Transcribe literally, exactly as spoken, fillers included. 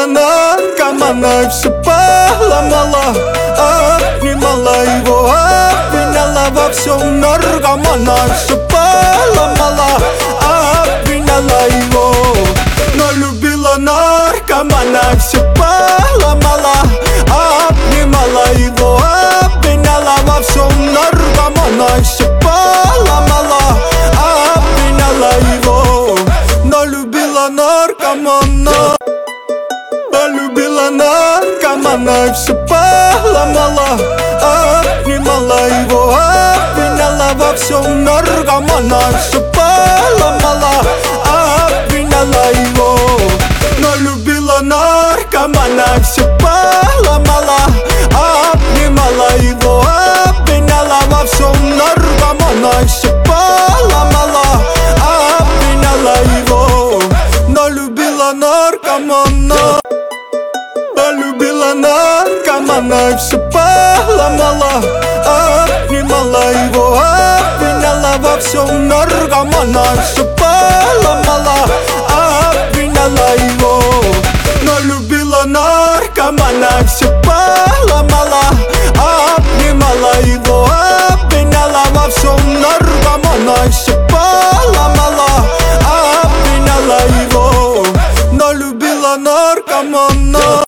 наркомана и все поломала, обнимала его, обвиняла во всем. Наркомана и все поломала, обвиняла его. Но любила наркомана и все поломала, обнимала его, обвиняла во всем. Наркомана и все поломала, обвиняла его. Но любила наркомана, любила наркомана и все поломала, обнимала его, обвиняла во всем. Наркомана и все поломала, обвиняла его. Но любила наркомана и все поломала, обнимала его, обвиняла во всем. Наркомана и все поломала, обвиняла его. Но любила наркомана, любила наркомана и все поломала, обнимала его, обвиняла во всем. Наркомана и все поломала, обвиняла его. Но любила наркомана и все поломала,